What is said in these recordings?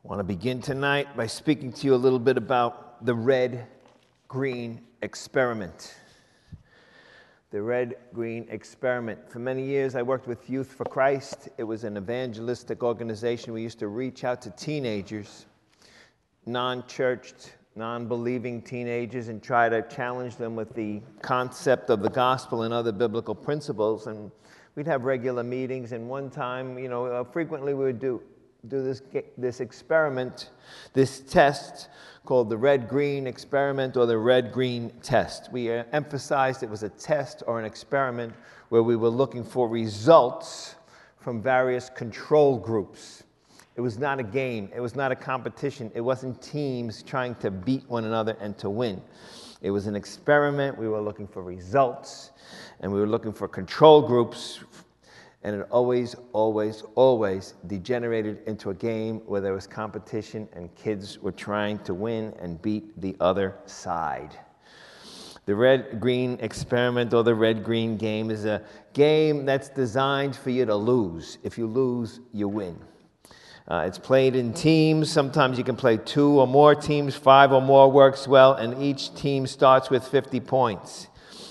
I want to begin tonight by speaking to you a little bit about the red-green experiment. The red-green experiment. For many years, I worked with Youth for Christ. It was an evangelistic organization. We used to reach out to teenagers, non-churched, non-believing teenagers, and try to challenge them with the concept of the gospel and other biblical principles. And we'd have regular meetings, and one time, frequently we would do this experiment, this test called the red-green experiment or the red-green test. We emphasized it was a test or an experiment where we were looking for results from various control groups. It was not a game. It was not a competition. It wasn't teams trying to beat one another and to win. It was an experiment. We were looking for results, and we were looking for control groups. And it always degenerated into a game where there was competition and kids were trying to win and beat the other side. The red-green experiment or the red-green game is a game that's designed for you to lose. If you lose, you win. It's played in teams. Sometimes you can play 2 or more teams. 5 or more works well, and each team starts with 50 points.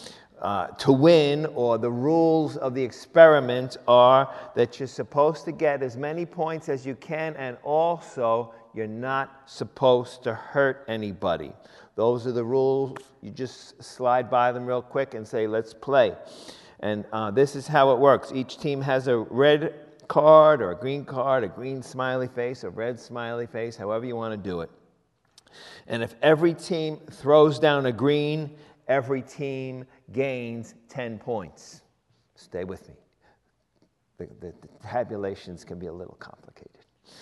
To win, or the rules of the experiment are that you're supposed to get as many points as you can, and also you're not supposed to hurt anybody. Those are the rules. You just slide by them real quick and say, let's play. And this is how it works. Each team has a red card or a green smiley face, a red smiley face, however you want to do it. And if every team throws down a green, every team gains 10 points. Stay with me. The tabulations can be a little complicated.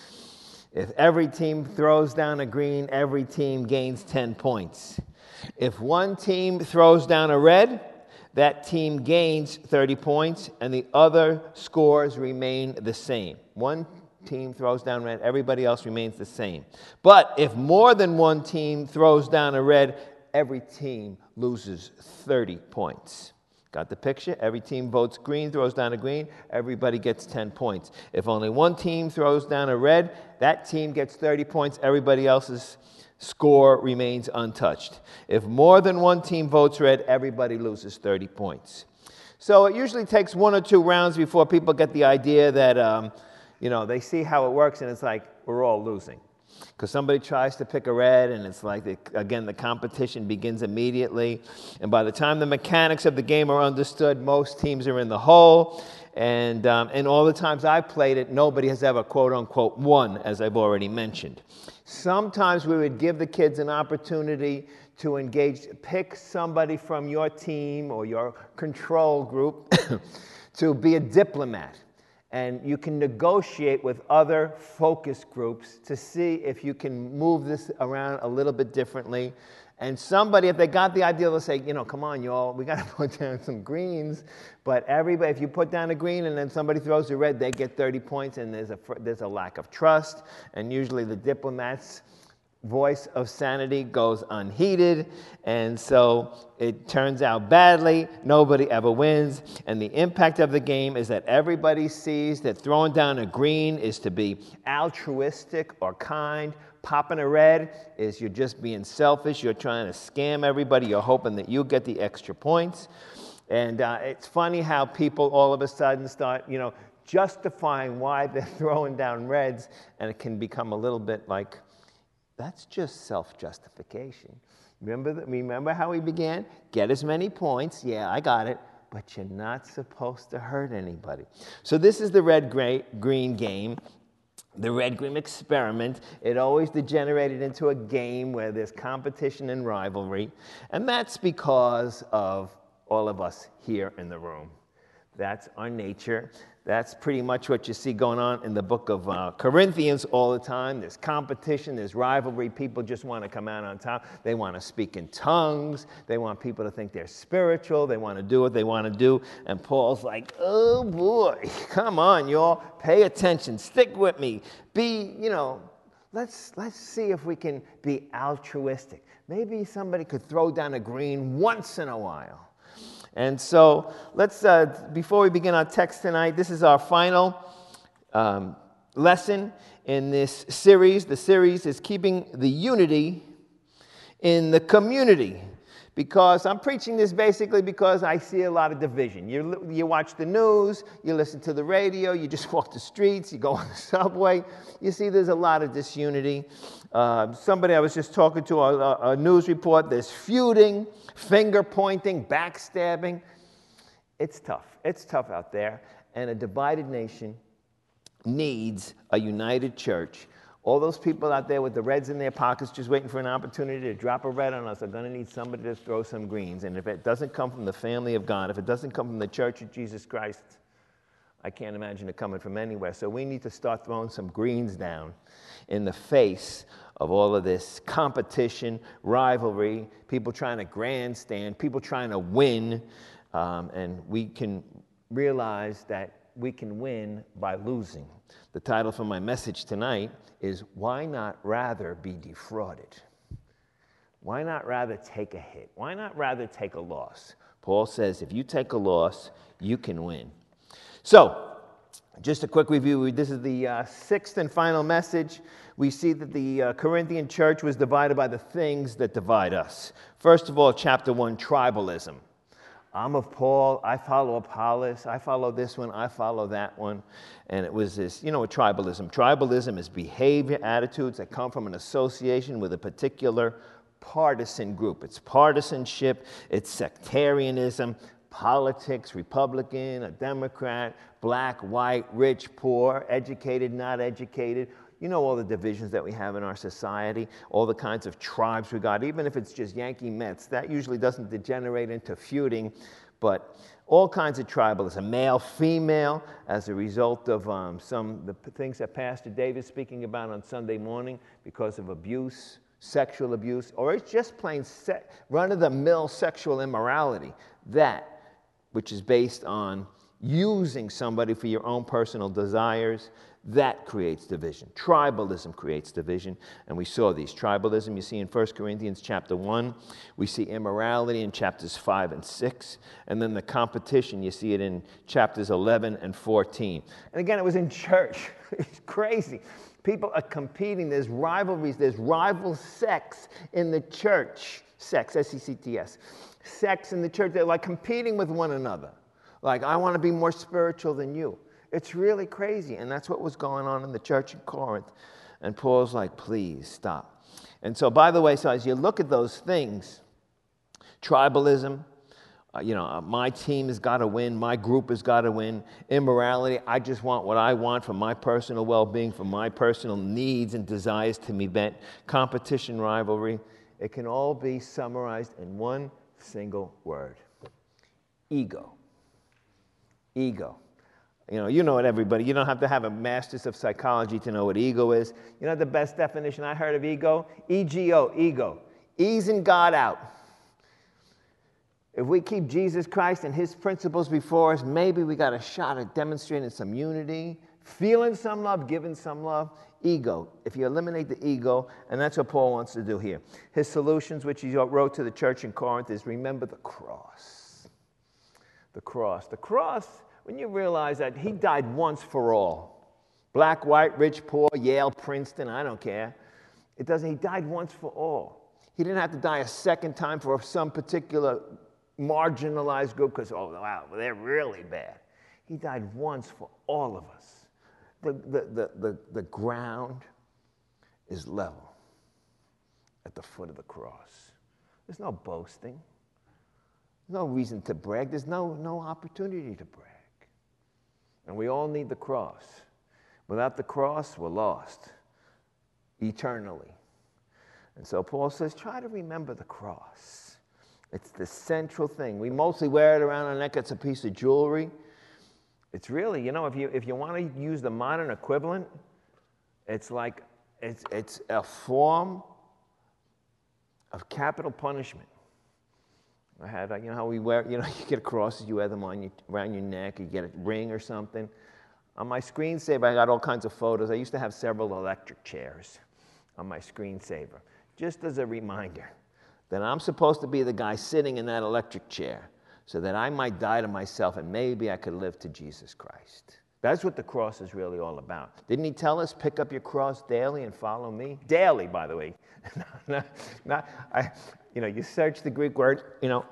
If every team throws down a green, every team gains 10 points. If one team throws down a red, that team gains 30 points, and the other scores remain the same. One team throws down red, everybody else remains the same. But if more than one team throws down a red, every team loses 30 points. Got the picture? Every team votes green, throws down a green, everybody gets 10 points. If only one team throws down a red, that team gets 30 points, everybody else's score remains untouched. If more than one team votes red, everybody loses 30 points. So it usually takes 1 or 2 rounds before people get the idea that, they see how it works and it's like, we're all losing. Because somebody tries to pick a red, and it's like, the competition begins immediately. And by the time the mechanics of the game are understood, most teams are in the hole. And all the times I've played it, nobody has ever, quote-unquote, won, as I've already mentioned. Sometimes we would give the kids an opportunity to engage, pick somebody from your team or your control group to be a diplomat. And you can negotiate with other focus groups to see if you can move this around a little bit differently. And somebody, if they got the idea, they'll say, come on, y'all, we got to put down some greens. But everybody, if you put down a green and then somebody throws a red, they get 30 points, and there's a lack of trust. And usually the diplomat's voice of sanity goes unheeded, and so it turns out badly. Nobody ever wins, and the impact of the game is that everybody sees that throwing down a green is to be altruistic or kind. Popping a red is you're just being selfish. You're trying to scam everybody. You're hoping that you get the extra points. And it's funny how people all of a sudden start, justifying why they're throwing down reds, and it can become a little bit like, that's just self-justification. Remember how we began? Get as many points. Yeah, I got it. But you're not supposed to hurt anybody. So this is the red-green game, the red-green experiment. It always degenerated into a game where there's competition and rivalry. And that's because of all of us here in the room. That's our nature. That's pretty much what you see going on in the book of Corinthians all the time. There's competition, there's rivalry. People just want to come out on top. They want to speak in tongues. They want people to think they're spiritual. They want to do what they want to do. And Paul's like, oh boy, come on, y'all. Pay attention. Stick with me. Let's see if we can be altruistic. Maybe somebody could throw down a green once in a while. And so let's, before we begin our text tonight, this is our final lesson in this series. The series is Keeping the Unity in the Community. Because I'm preaching this basically because I see a lot of division. You watch the news, you listen to the radio, you just walk the streets, you go on the subway. You see there's a lot of disunity. Somebody I was just talking to, a news report, there's feuding, finger pointing, backstabbing. It's tough. It's tough out there. And a divided nation needs a united church. All those people out there with the reds in their pockets just waiting for an opportunity to drop a red on us are going to need somebody to throw some greens. And if it doesn't come from the family of God, if it doesn't come from the Church of Jesus Christ, I can't imagine it coming from anywhere. So we need to start throwing some greens down in the face of all of this competition, rivalry, people trying to grandstand, people trying to win. And we can realize that we can win by losing. The title for my message tonight is, Why Not Rather Be Defrauded? Why not rather take a hit? Why not rather take a loss? Paul says if you take a loss, you can win. So, just a quick review. This is the sixth and final message. We see that the Corinthian church was divided by the things that divide us. First of all, chapter 1, tribalism. I'm of Paul, I follow Apollos, I follow this one, I follow that one. And it was this, tribalism. Tribalism is behavior, attitudes that come from an association with a particular partisan group. It's partisanship, it's sectarianism, politics, Republican, a Democrat, black, white, rich, poor, educated, not educated. You know all the divisions that we have in our society, all the kinds of tribes we got, even if it's just Yankee Mets. That usually doesn't degenerate into feuding, but all kinds of tribalism, male, female, as a result of the things that Pastor David's speaking about on Sunday morning because of abuse, sexual abuse, or it's just plain run-of-the-mill sexual immorality, that which is based on using somebody for your own personal desires. That creates division. Tribalism creates division, and we saw these. Tribalism you see in 1 Corinthians chapter 1. We see immorality in chapters 5 and 6. And then the competition, you see it in chapters 11 and 14. And again, it was in church. It's crazy. People are competing. There's rivalries. There's rival sects in the church. Sex, S-E-C-T-S. Sects in the church. They're like competing with one another. Like, I want to be more spiritual than you. It's really crazy, and that's what was going on in the church in Corinth. And Paul's like, please stop. And so, by the way, so as you look at those things, tribalism, my team has got to win, my group has got to win. Immorality, I just want what I want for my personal well-being, for my personal needs and desires to be met. Competition, rivalry, it can all be summarized in one single word: ego. Ego. You know it, everybody. You don't have to have a master's of psychology to know what ego is. You know the best definition I heard of ego? E-G-O, ego. Easing God out. If we keep Jesus Christ and his principles before us, maybe we got a shot at demonstrating some unity, feeling some love, giving some love. Ego. If you eliminate the ego, and that's what Paul wants to do here. His solutions, which he wrote to the church in Corinth, is remember the cross. The cross. The cross, when you realize that he died once for all. Black, white, rich, poor, Yale, Princeton, I don't care. He died once for all. He didn't have to die a second time for some particular marginalized group because, they're really bad. He died once for all of us. The ground is level at the foot of the cross. There's no boasting. There's no reason to brag. There's no opportunity to brag. And we all need the cross. Without the cross, we're lost eternally. And so Paul says, try to remember the cross. It's the central thing. We mostly wear it around our neck. It's a piece of jewelry. It's really, if you want to use the modern equivalent, it's like, it's a form of capital punishment. I had, how we wear, you get crosses, you wear them around your neck, you get a ring or something. On my screensaver, I got all kinds of photos. I used to have several electric chairs on my screensaver, just as a reminder that I'm supposed to be the guy sitting in that electric chair so that I might die to myself and maybe I could live to Jesus Christ. That's what the cross is really all about. Didn't he tell us, pick up your cross daily and follow me? Daily, by the way. You search the Greek word,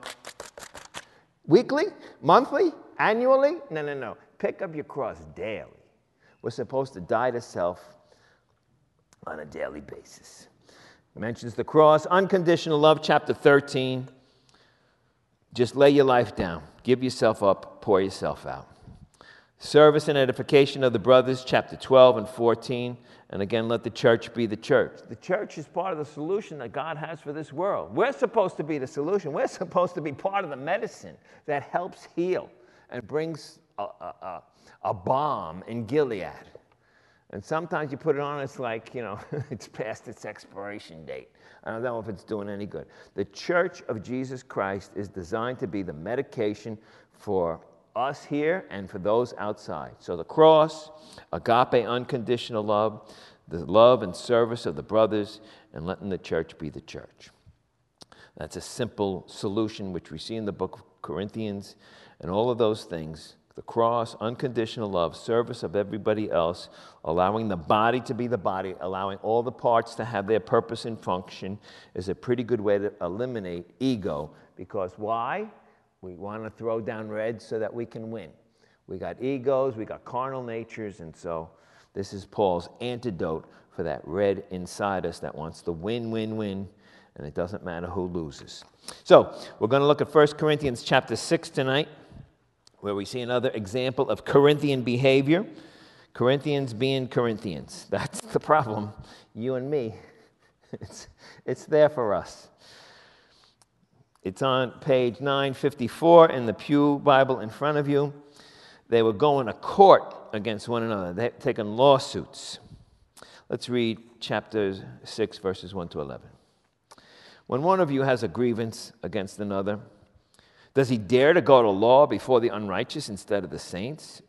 weekly, monthly, annually? No. Pick up your cross daily. We're supposed to die to self on a daily basis. It mentions the cross, unconditional love, chapter 13. Just lay your life down. Give yourself up. Pour yourself out. Service and edification of the brothers, chapter 12 and 14. And again, let the church be the church. The church is part of the solution that God has for this world. We're supposed to be the solution. We're supposed to be part of the medicine that helps heal and brings a balm in Gilead. And sometimes you put it on, it's like, it's past its expiration date. I don't know if it's doing any good. The Church of Jesus Christ is designed to be the medication for us here and for those outside. So the cross, agape, unconditional love, the love and service of the brothers, and letting the church be the church. That's a simple solution which we see in the book of Corinthians, and all of those things. The cross, unconditional love, service of everybody else, allowing the body to be the body, allowing all the parts to have their purpose and function is a pretty good way to eliminate ego. Because why? We want to throw down red so that we can win. We got egos, we got carnal natures, and so this is Paul's antidote for that red inside us that wants to win, and it doesn't matter who loses. So we're going to look at 1 Corinthians chapter 6 tonight, where we see another example of Corinthian behavior. Corinthians being Corinthians. That's the problem. You and me. It's there for us. It's on page 954 in the Pew Bible in front of you. They were going to court against one another. They're taking lawsuits. Let's read chapter 6, verses 1 to 11. When one of you has a grievance against another, does he dare to go to law before the unrighteous instead of the saints?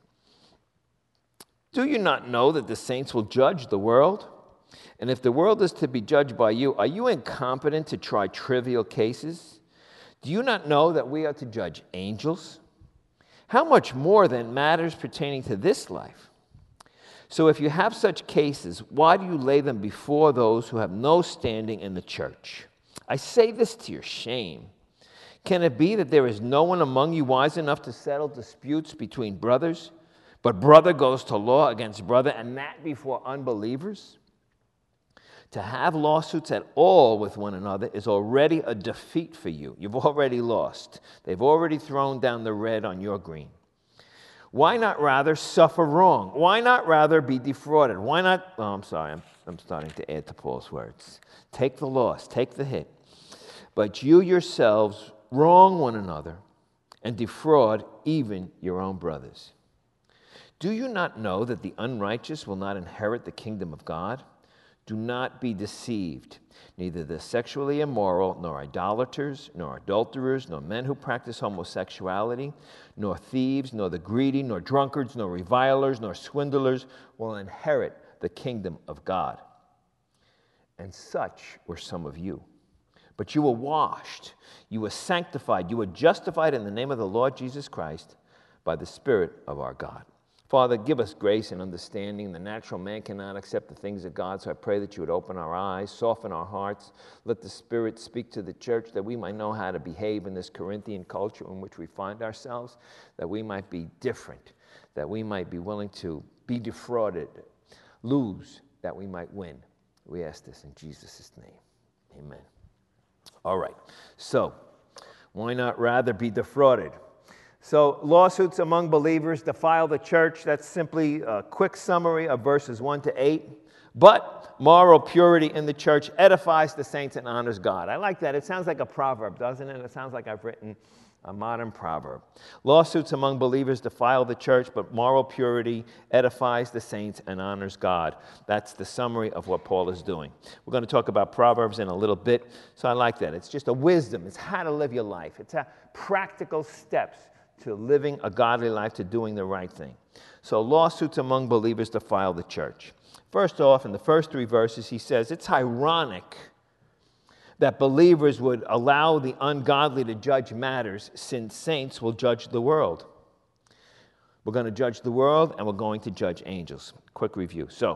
Do you not know that the saints will judge the world? And if the world is to be judged by you, are you incompetent to try trivial cases? Do you not know that we are to judge angels? How much more then matters pertaining to this life? So if you have such cases, why do you lay them before those who have no standing in the church? I say this to your shame. Can it be that there is no one among you wise enough to settle disputes between brothers, but brother goes to law against brother, and that before unbelievers? To have lawsuits at all with one another is already a defeat for you. You've already lost. They've already thrown down the red on your green. Why not rather suffer wrong? Why not rather be defrauded? Why not? Oh, I'm sorry. I'm starting to add to Paul's words. Take the loss. Take the hit. But you yourselves wrong one another and defraud even your own brothers. Do you not know that the unrighteous will not inherit the kingdom of God? Do not be deceived. Neither the sexually immoral, nor idolaters, nor adulterers, nor men who practice homosexuality, nor thieves, nor the greedy, nor drunkards, nor revilers, nor swindlers will inherit the kingdom of God. And such were some of you. But you were washed, you were sanctified, you were justified in the name of the Lord Jesus Christ by the Spirit of our God. Father, give us grace and understanding. The natural man cannot accept the things of God, so I pray that you would open our eyes, soften our hearts. Let the Spirit speak to the church that we might know how to behave in this Corinthian culture in which we find ourselves, that we might be different, that we might be willing to be defrauded, lose, that we might win. We ask this in Jesus' name. Amen. All right, so why not rather be defrauded? So lawsuits among believers defile the church. That's simply a quick summary of verses 1 to 8. But moral purity in the church edifies the saints and honors God. I like that. It sounds like a proverb, doesn't it? It sounds like I've written a modern proverb. Lawsuits among believers defile the church, but moral purity edifies the saints and honors God. That's the summary of what Paul is doing. We're going to talk about Proverbs in a little bit, so I like that. It's just a wisdom. It's how to live your life. It's a practical steps to living a godly life, to doing the right thing. So lawsuits among believers defile the church. First off, in the first 3 verses, he says, it's ironic that believers would allow the ungodly to judge matters, since saints will judge the world. We're going to judge the world, and we're going to judge angels. Quick review. So,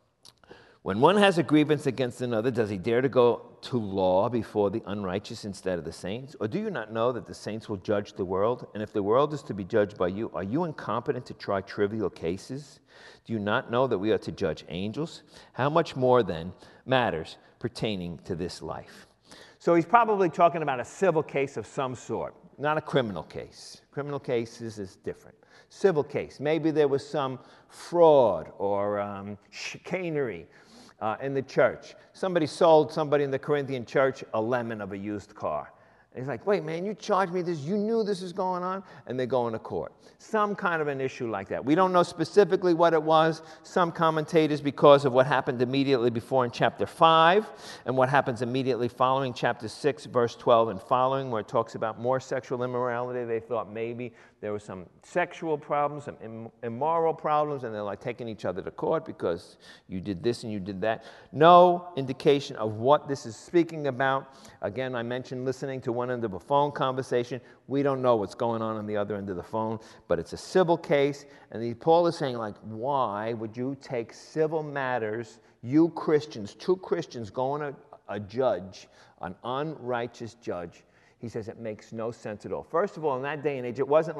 when one has a grievance against another, does he dare to go to law before the unrighteous instead of the saints? Or do you not know that the saints will judge the world? And if the world is to be judged by you, are you incompetent to try trivial cases? Do you not know that we are to judge angels? How much more, then, matters pertaining to this life? So he's probably talking about a civil case of some sort, not a criminal case. Criminal cases is different. Civil case. Maybe there was some fraud or chicanery in the church. Somebody sold somebody in the Corinthian church a lemon of a used car. And he's like, wait, man, you charged me this. You knew this was going on? And they're going to court. Some kind of an issue like that. We don't know specifically what it was. Some commentators, because of what happened immediately before in chapter 5 and what happens immediately following chapter 6, verse 12 and following, where it talks about more sexual immorality, they thought maybe there were some sexual problems, some immoral problems, and they're like taking each other to court because you did this and you did that. No indication of what this is speaking about. Again, I mentioned listening to one end of a phone conversation. We don't know what's going on the other end of the phone, but it's a civil case. And Paul is saying, like, why would you take civil matters, you Christians, two Christians going to a judge, an unrighteous judge? He says it makes no sense at all. First of all, in that day and age, it wasn't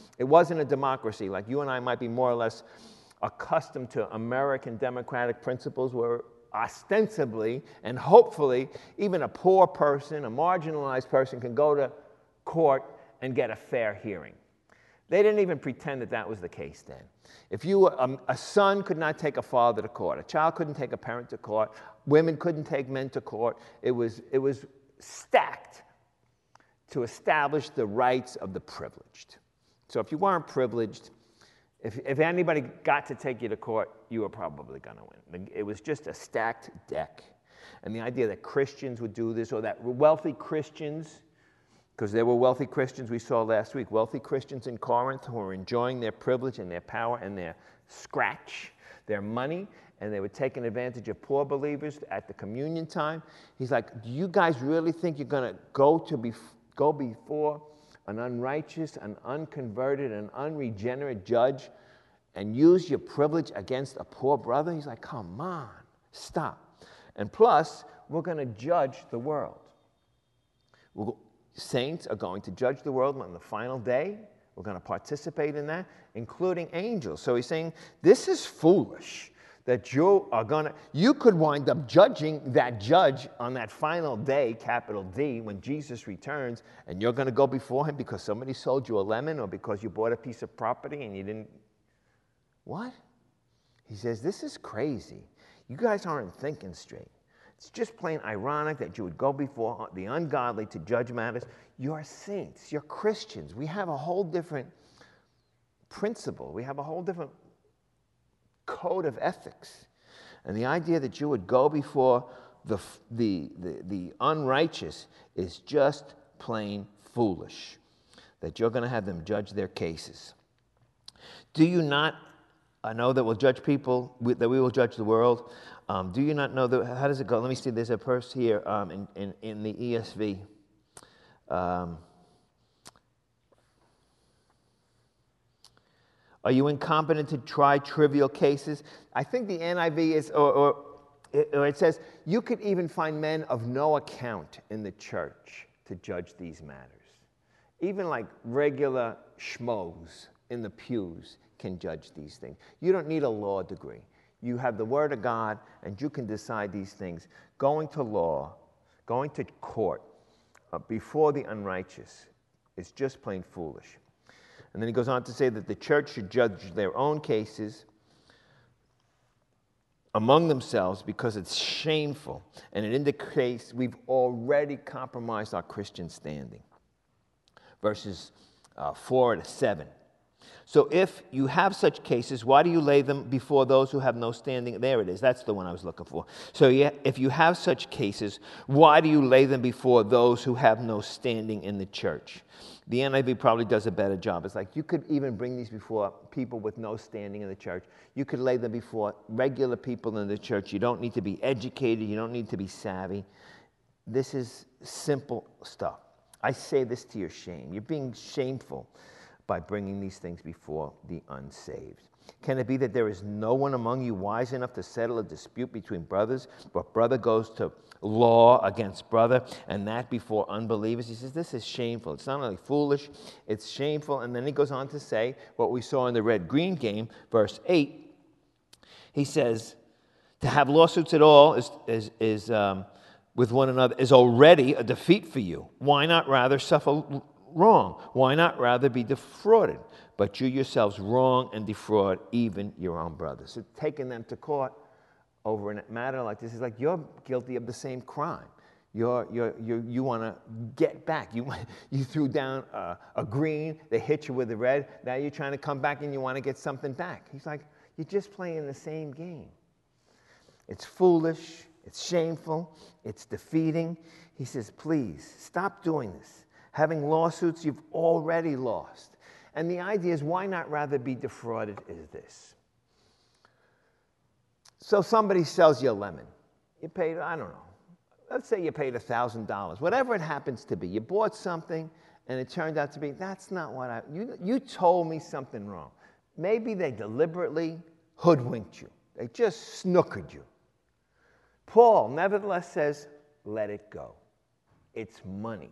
a democracy. Like you and I might be more or less accustomed to American democratic principles where ostensibly and hopefully even a poor person, a marginalized person can go to court and get a fair hearing. They didn't even pretend that that was the case then. If a son could not take a father to court, a child couldn't take a parent to court, women couldn't take men to court. It was stacked to establish the rights of the privileged. So if you weren't privileged, if anybody got to take you to court, you were probably going to win. It was just a stacked deck. And the idea that Christians would do this, or that wealthy Christians, because there were wealthy Christians we saw last week, wealthy Christians in Corinth who were enjoying their privilege and their power and their scratch, their money, and they were taking advantage of poor believers at the communion time. He's like, do you guys really think you're going to go before an unrighteous, an unconverted, an unregenerate judge and use your privilege against a poor brother? He's like, come on, stop. And plus, we're going to judge the world. Saints are going to judge the world on the final day. We're going to participate in that, including angels. So he's saying, this is foolish. That you could wind up judging that judge on that final day, capital D, when Jesus returns, and you're going to go before him because somebody sold you a lemon or because you bought a piece of property and you didn't. What? He says, this is crazy. You guys aren't thinking straight. It's just plain ironic that you would go before the ungodly to judge matters. You're saints. You're Christians. We have a whole different principle. We have a whole different code of ethics. And the idea that you would go before the unrighteous is just plain foolish, that you're going to have them judge their cases. Do you not know that we'll judge people, that we will judge the world? Do you not know that? How does it go? Let me see. There's a verse here in the ESV. Are you incompetent to try trivial cases? I think the NIV is, or it says, you could even find men of no account in the church to judge these matters. Even like regular schmoes in the pews can judge these things. You don't need a law degree. You have the Word of God, and you can decide these things. Going to law, going to court before the unrighteous is just plain foolish. And then he goes on to say that the church should judge their own cases among themselves because it's shameful. And it indicates we've already compromised our Christian standing. Verses 4 to 7. So if you have such cases, why do you lay them before those who have no standing? There it is. That's the one I was looking for. So if you have such cases, why do you lay them before those who have no standing in the church? The NIV probably does a better job. It's like you could even bring these before people with no standing in the church. You could lay them before regular people in the church. You don't need to be educated. You don't need to be savvy. This is simple stuff. I say this to your shame. You're being shameful by bringing these things before the unsaved? Can it be that there is no one among you wise enough to settle a dispute between brothers, but brother goes to law against brother, and that before unbelievers? He says this is shameful. It's not only foolish, it's shameful. And then he goes on to say what we saw in the red-green game, verse 8. He says, to have lawsuits at all is with one another is already a defeat for you. Why not rather suffer wrong? Why not rather be defrauded? But you yourselves wrong and defraud even your own brothers. So taking them to court over a matter like this is like you're guilty of the same crime. You want to get back. You threw down a green, they hit you with a red. Now you're trying to come back and you want to get something back. He's like, you're just playing the same game. It's foolish. It's shameful. It's defeating. He says, please, stop doing this. Having lawsuits you've already lost. And the idea is, why not rather be defrauded is this. So somebody sells you a lemon. You paid, I don't know, let's say you paid $1,000. Whatever it happens to be. You bought something and it turned out to be, that's not what you told me something wrong. Maybe they deliberately hoodwinked you. They just snookered you. Paul, nevertheless, says, let it go. It's money.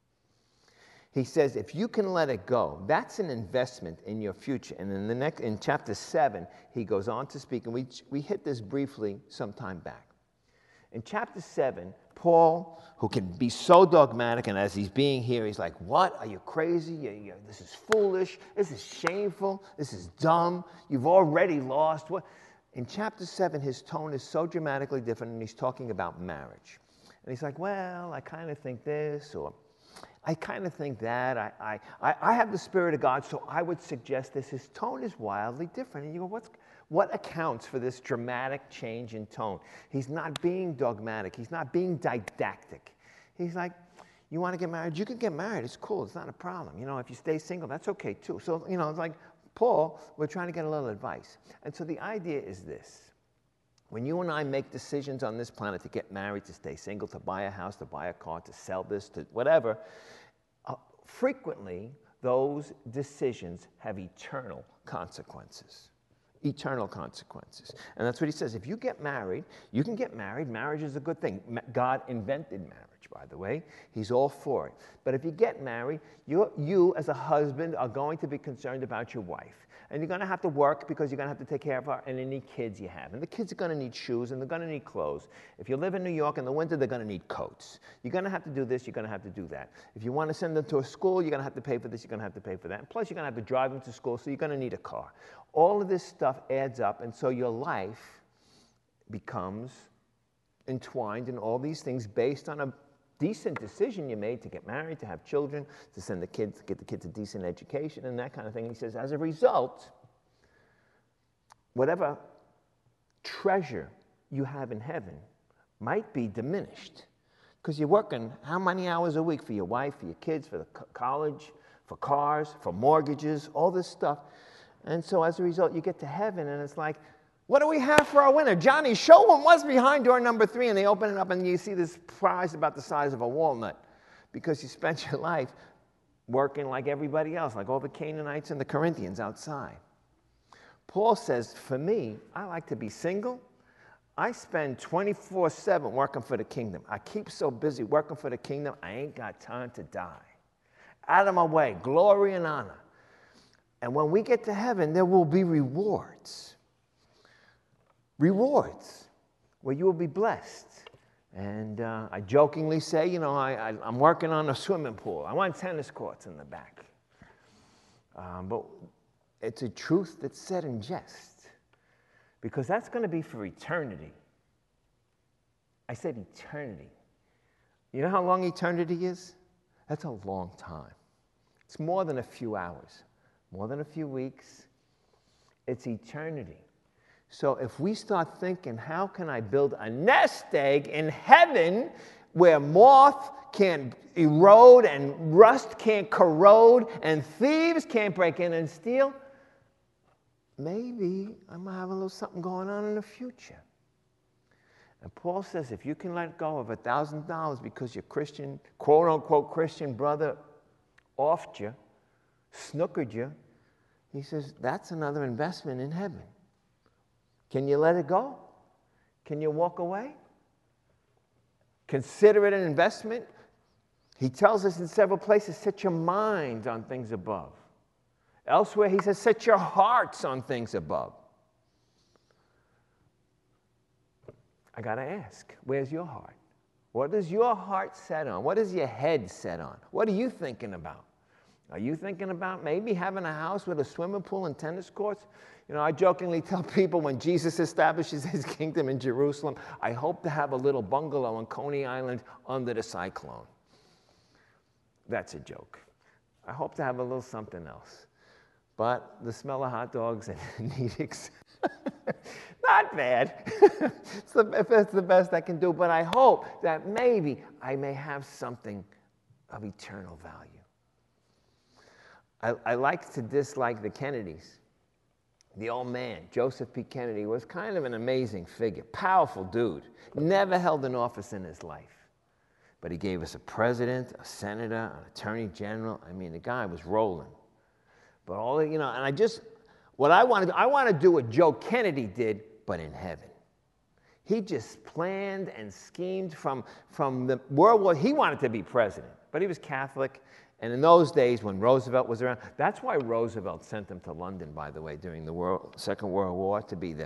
He says, if you can let it go, that's an investment in your future. And in chapter 7, he goes on to speak, and we hit this briefly some time back. In chapter 7, Paul, who can be so dogmatic, and as he's being here, he's like, what? Are you crazy? This is foolish. This is shameful. This is dumb. You've already lost. What? In chapter 7, his tone is so dramatically different, and he's talking about marriage. And he's like, well, I kind of think this, or I kind of think that. I have the Spirit of God, so I would suggest this. His tone is wildly different. And you go, what accounts for this dramatic change in tone? He's not being dogmatic. He's not being didactic. He's like, you want to get married? You can get married. It's cool. It's not a problem. If you stay single, that's okay too. So, it's like, Paul, we're trying to get a little advice. And so the idea is this. When you and I make decisions on this planet to get married, to stay single, to buy a house, to buy a car, to sell this, to whatever, frequently those decisions have eternal consequences. Eternal consequences. And that's what he says. If you get married, you can get married. Marriage is a good thing. God invented marriage, by the way. He's all for it. But if you get married, you as a husband are going to be concerned about your wife. And you're going to have to work because you're going to have to take care of her and any kids you have. And the kids are going to need shoes and they're going to need clothes. If you live in New York in the winter, they're going to need coats. You're going to have to do this, you're going to have to do that. If you want to send them to a school, you're going to have to pay for this, you're going to have to pay for that. And plus, you're going to have to drive them to school, so you're going to need a car. All of this stuff adds up, and so your life becomes entwined in all these things based on a decent decision you made to get married, to have children, to send the kids, to get the kids a decent education and that kind of thing. He says, as a result, whatever treasure you have in heaven might be diminished because you're working how many hours a week for your wife, for your kids, for the college, for cars, for mortgages, all this stuff. And so as a result, you get to heaven and it's like, what do we have for our winner? Johnny, show them what's behind door number 3. And they open it up and you see this prize about the size of a walnut because you spent your life working like everybody else, like all the Canaanites and the Corinthians outside. Paul says, for me, I like to be single. I spend 24/7 working for the kingdom. I keep so busy working for the kingdom, I ain't got time to die. Out of my way, glory and honor. And when we get to heaven, there will be rewards. Rewards where you will be blessed. And I jokingly say, I'm working on a swimming pool. I want tennis courts in the back. But it's a truth that's said in jest because that's going to be for eternity. I said eternity. You know how long eternity is? That's a long time. It's more than a few hours, more than a few weeks. It's eternity. So if we start thinking, how can I build a nest egg in heaven where moth can't erode and rust can't corrode and thieves can't break in and steal, maybe I'm going to have a little something going on in the future. And Paul says, if you can let go of $1,000 because your Christian, quote-unquote Christian brother offed you, snookered you. He says, that's another investment in heaven. Can you let it go? Can you walk away? Consider it an investment. He tells us in several places, set your minds on things above. Elsewhere, he says, set your hearts on things above. I got to ask, where's your heart? What is your heart set on? What is your head set on? What are you thinking about? Are you thinking about maybe having a house with a swimming pool and tennis courts? You know, I jokingly tell people when Jesus establishes his kingdom in Jerusalem, I hope to have a little bungalow on Coney Island under the cyclone. That's a joke. I hope to have a little something else. But the smell of hot dogs and Nedics, not bad. It's the best I can do. But I hope that maybe I may have something of eternal value. I like to dislike the Kennedys. The old man, Joseph P. Kennedy, was kind of an amazing figure, powerful dude, never held an office in his life. But he gave us a president, a senator, an attorney general. I mean, the guy was rolling. But all, you know, and I want to do what Joe Kennedy did, but in heaven. He just planned and schemed from the World War. He wanted to be president, but he was Catholic. And in those days, when Roosevelt was around, that's why Roosevelt sent him to London, by the way, during the Second World War, to be the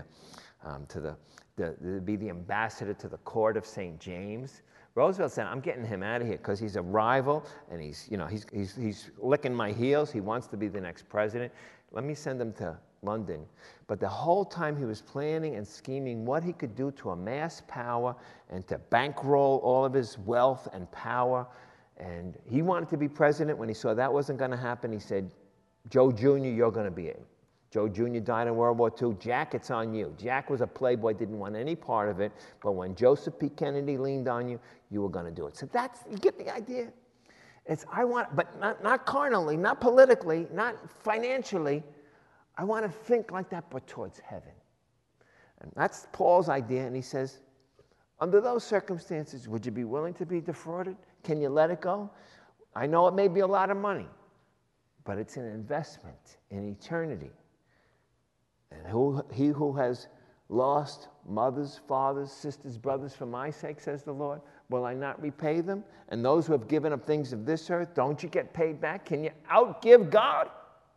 ambassador to the court of St. James. Roosevelt said, "I'm getting him out of here because he's a rival, and he's licking my heels. He wants to be the next president. Let me send him to London." But the whole time he was planning and scheming what he could do to amass power and to bankroll all of his wealth and power. And he wanted to be president. When he saw that wasn't going to happen, he said, "Joe Jr., you're going to be it." Joe Jr. died in World War II. Jack, it's on you. Jack was a playboy, didn't want any part of it. But when Joseph P. Kennedy leaned on you, you were going to do it. So you get the idea. But not carnally, not politically, not financially. I want to think like that, but towards heaven. And that's Paul's idea. And he says, under those circumstances, would you be willing to be defrauded? Can you let it go? I know it may be a lot of money, but it's an investment in eternity. And he who has lost mothers, fathers, sisters, brothers for my sake, says the Lord, will I not repay them? And those who have given up things of this earth, don't you get paid back? Can you outgive God?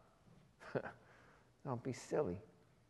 Don't be silly.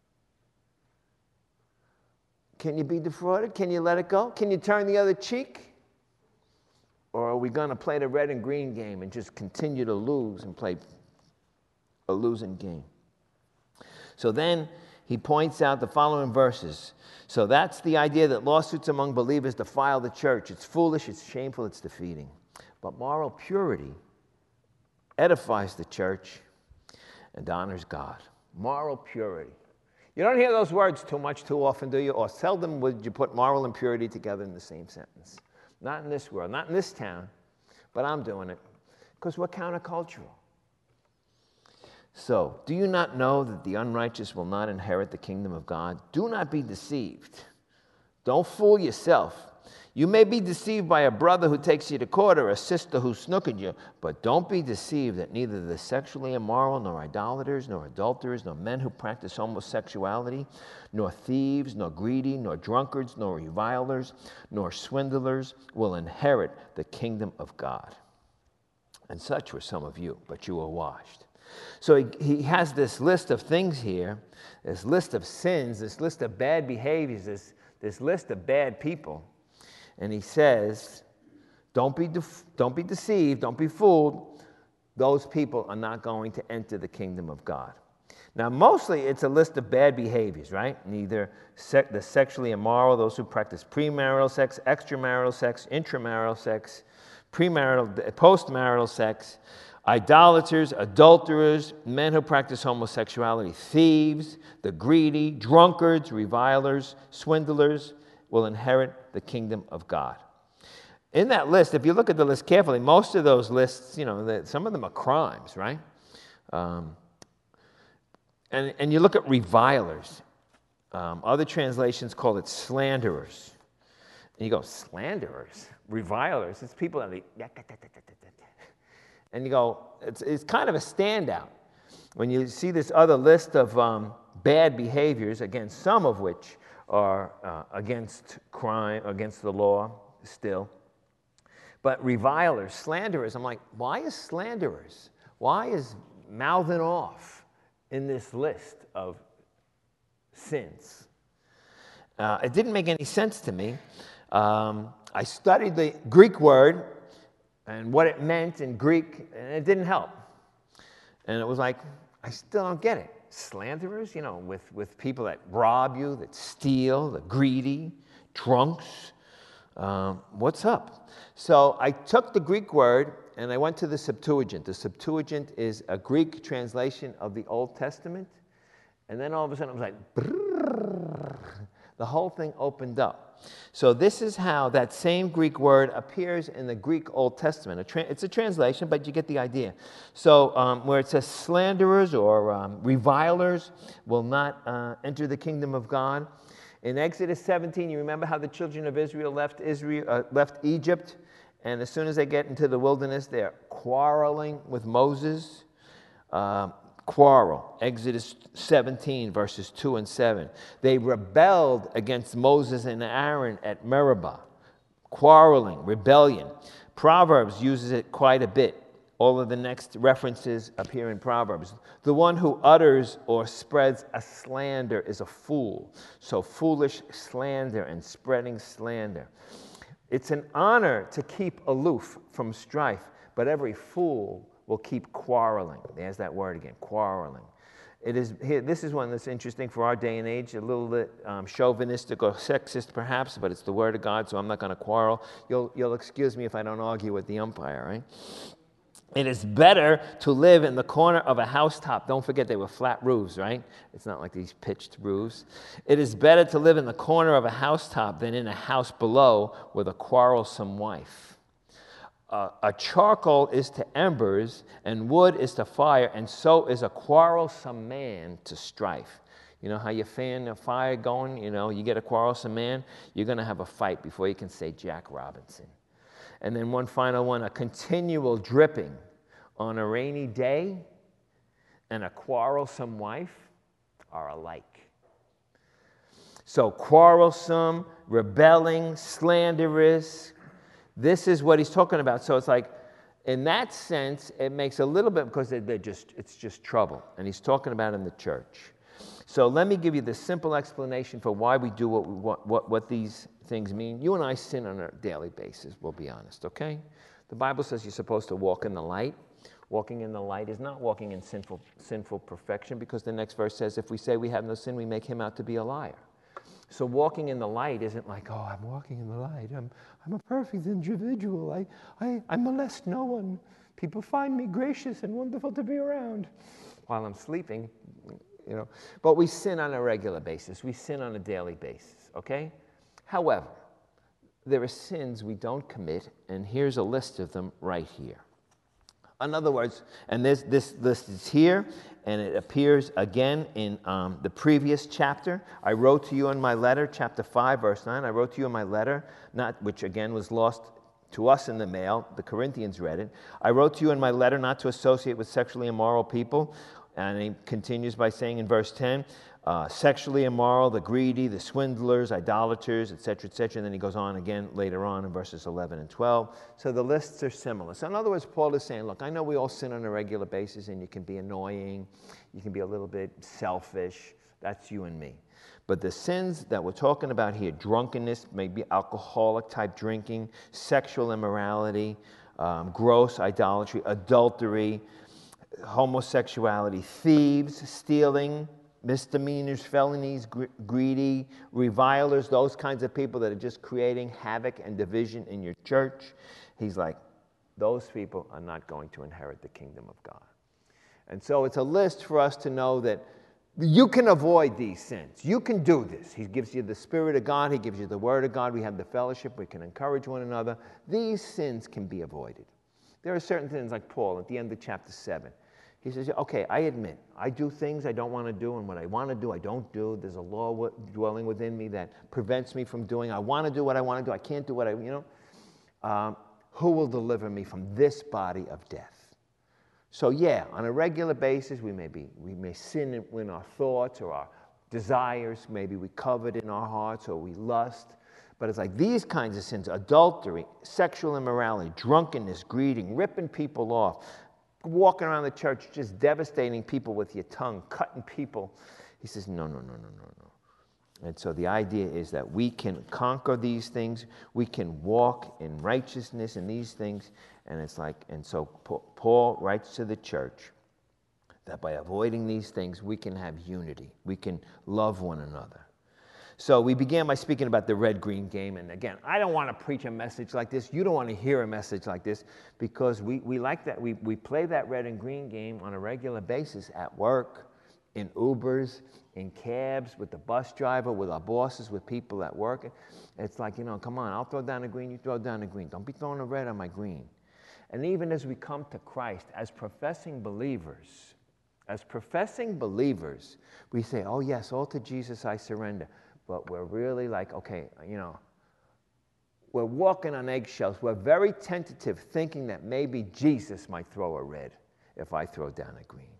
Can you be defrauded? Can you let it go? Can you turn the other cheek? Or are we going to play the red and green game and just continue to lose and play a losing game? So then he points out the following verses. So that's the idea that lawsuits among believers defile the church. It's foolish, it's shameful, it's defeating. But moral purity edifies the church and honors God. Moral purity. You don't hear those words too much, too often, do you? Or seldom would you put moral and purity together in the same sentence. Not in this world, not in this town, but I'm doing it because we're countercultural. So, do you not know that the unrighteous will not inherit the kingdom of God? Do not be deceived. Don't fool yourself. You may be deceived by a brother who takes you to court or a sister who snookered you, but don't be deceived that neither the sexually immoral, nor idolaters, nor adulterers, nor men who practice homosexuality, nor thieves, nor greedy, nor drunkards, nor revilers, nor swindlers will inherit the kingdom of God. And such were some of you, but you were washed. So he has this list of things here, this list of sins, this list of bad behaviors, this list of bad people. And he says, don't be deceived, don't be fooled. Those people are not going to enter the kingdom of God. Now, mostly it's a list of bad behaviors, right? Neither the sexually immoral, those who practice premarital sex, extramarital sex, intramarital sex, postmarital sex, idolaters, adulterers, men who practice homosexuality, thieves, the greedy, drunkards, revilers, swindlers will inherit the kingdom of God. In that list, if you look at the list carefully, most of those lists, some of them are crimes, right? And you look at revilers. Other translations call it slanderers. And you go, slanderers? Revilers? It's people that And you go, it's kind of a standout when you see this other list of bad behaviors, again, some of which are against crime, against the law still. But revilers, slanderers, I'm like, why is slanderers? Why is mouthing off in this list of sins? It didn't make any sense to me. I studied the Greek word and what it meant in Greek, and it didn't help. And it was like, I still don't get it. Slanderers, you know, with people that rob you, that steal, the greedy, drunks. What's up? So I took the Greek word and I went to the Septuagint. The Septuagint is a Greek translation of the Old Testament. And then all of a sudden I was like, brrr, the whole thing opened up. So this is how that same Greek word appears in the Greek Old Testament. It's a translation, but you get the idea. So where it says slanderers or revilers will not enter the kingdom of God. In Exodus 17, you remember how the children of Israel left Egypt, and as soon as they get into the wilderness, they're quarreling with Moses. Quarrel, Exodus 17, verses 2 and 7. They rebelled against Moses and Aaron at Meribah. Quarreling, rebellion. Proverbs uses it quite a bit. All of the next references appear in Proverbs. The one who utters or spreads a slander is a fool. So foolish slander and spreading slander. It's an honor to keep aloof from strife, but every fool will keep quarreling. There's that word again, quarreling. This is one that's interesting for our day and age, a little bit chauvinistic or sexist perhaps, but it's the word of God, so I'm not going to quarrel. You'll excuse me if I don't argue with the umpire, right? It is better to live in the corner of a housetop. Don't forget they were flat roofs, right? It's not like these pitched roofs. It is better to live in the corner of a housetop than in a house below with a quarrelsome wife. A charcoal is to embers, and wood is to fire, and so is a quarrelsome man to strife. You know how you fan a fire going? You know, you get a quarrelsome man, you're going to have a fight before you can say Jack Robinson. And then one final one, a continual dripping on a rainy day and a quarrelsome wife are alike. So quarrelsome, rebelling, slanderous, this is what he's talking about. So it's like, in that sense, it makes a little bit, because it's just trouble. And he's talking about in the church. So let me give you the simple explanation for why we do what these things mean. You and I sin on a daily basis, we'll be honest, okay? The Bible says you're supposed to walk in the light. Walking in the light is not walking in sinful perfection, because the next verse says, if we say we have no sin, we make him out to be a liar. So walking in the light isn't like, oh, I'm walking in the light. I'm a perfect individual. I molest no one. People find me gracious and wonderful to be around while I'm sleeping. You know, but we sin on a regular basis. We sin on a daily basis, okay? However, there are sins we don't commit, and here's a list of them right here. In other words, and this list is here, and it appears again in the previous chapter. I wrote to you in my letter, chapter 5, verse 9. I wrote to you in my letter, which again was lost to us in the mail. The Corinthians read it. I wrote to you in my letter not to associate with sexually immoral people. And he continues by saying in verse 10, sexually immoral, the greedy, the swindlers, idolaters, etc., etc. And then he goes on again later on in verses 11 and 12. So the lists are similar. So in other words, Paul is saying, look, I know we all sin on a regular basis, and you can be annoying, you can be a little bit selfish. That's you and me. But the sins that we're talking about here, drunkenness, maybe alcoholic type drinking, sexual immorality, gross idolatry, adultery, homosexuality, thieves, stealing, misdemeanors, felonies, greedy, revilers, those kinds of people that are just creating havoc and division in your church. He's like, those people are not going to inherit the kingdom of God. And so it's a list for us to know that you can avoid these sins. You can do this. He gives you the Spirit of God. He gives you the Word of God. We have the fellowship. We can encourage one another. These sins can be avoided. There are certain things like Paul at the end of chapter 7. He says, okay, I admit, I do things I don't want to do, and what I want to do, I don't do. There's a law dwelling within me that prevents me from doing. I want to do what I want to do. I can't do what who will deliver me from this body of death? So yeah, on a regular basis, we may sin in our thoughts or our desires. Maybe we covet in our hearts or we lust. But it's like these kinds of sins: adultery, sexual immorality, drunkenness, greeting, ripping people off, walking around the church just devastating people with your tongue, cutting people. He says, no, no, no, no, no, no. And so the idea is that we can conquer these things. We can walk in righteousness in these things. And it's like, and so Paul writes to the church that by avoiding these things, we can have unity. We can love one another. So we began by speaking about the red-green game. And again, I don't want to preach a message like this. You don't want to hear a message like this, because we like that. We play that red and green game on a regular basis at work, in Ubers, in cabs, with the bus driver, with our bosses, with people at work. It's like, come on, I'll throw down the green, you throw down the green. Don't be throwing the red on my green. And even as we come to Christ, as professing believers, we say, oh yes, all to Jesus I surrender. But we're really like, okay, we're walking on eggshells. We're very tentative, thinking that maybe Jesus might throw a red if I throw down a green.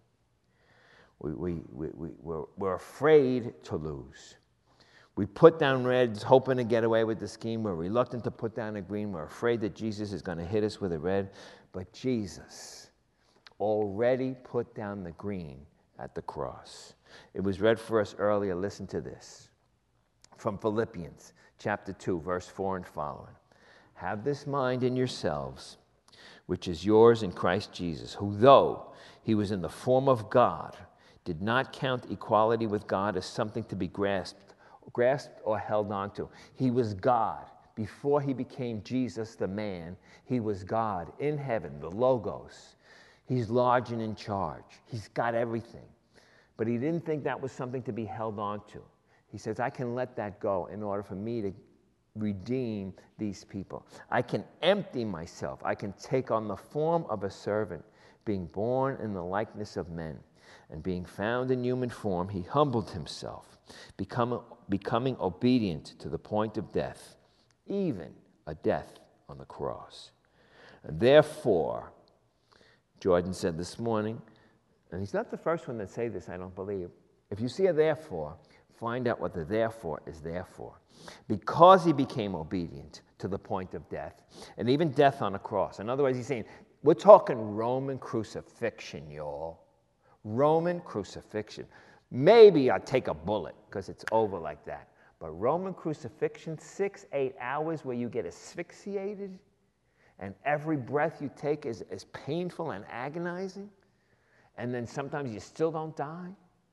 We're afraid to lose. We put down reds, hoping to get away with the scheme. We're reluctant to put down a green. We're afraid that Jesus is going to hit us with a red. But Jesus already put down the green at the cross. It was read for us earlier. Listen to this. From Philippians chapter 2, verse 4 and following. Have this mind in yourselves, which is yours in Christ Jesus, who though he was in the form of God, did not count equality with God as something to be grasped or held on to. He was God. Before he became Jesus, the man, he was God in heaven, the Logos. He's large and in charge. He's got everything. But he didn't think that was something to be held on to. He says, I can let that go in order for me to redeem these people. I can empty myself. I can take on the form of a servant, being born in the likeness of men. And being found in human form, he humbled himself, becoming obedient to the point of death, even a death on the cross. And therefore, Jordan said this morning, and he's not the first one to say this, I don't believe. If you see a therefore, find out what the therefore is there for. Because he became obedient to the point of death, and even death on a cross. In other words, he's saying, we're talking Roman crucifixion, y'all. Roman crucifixion. Maybe I'll take a bullet because it's over like that. But Roman crucifixion, 6-8 hours where you get asphyxiated and every breath you take is painful and agonizing, and then sometimes you still don't die.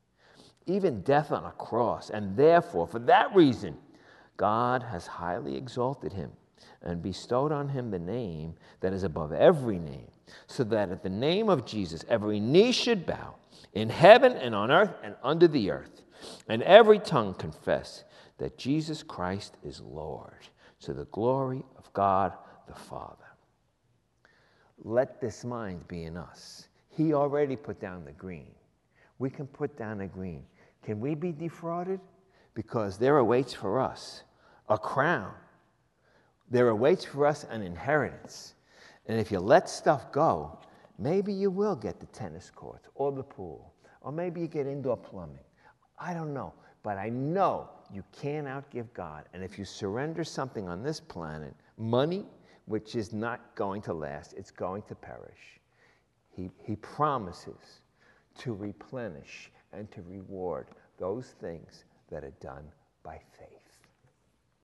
Even death on a cross. And therefore, for that reason, God has highly exalted him and bestowed on him the name that is above every name, so that at the name of Jesus every knee should bow, in heaven and on earth and under the earth, and every tongue confess that Jesus Christ is Lord, to the glory of God the Father. Let this mind be in us. He already put down the green. We can put down a green. Can we be defrauded? Because there awaits for us a crown. There awaits for us an inheritance. And if you let stuff go, maybe you will get the tennis courts or the pool, or maybe you get indoor plumbing. I don't know, but I know you can't outgive God. And if you surrender something on this planet, money, which is not going to last, it's going to perish. He promises to replenish and to reward those things that are done by faith.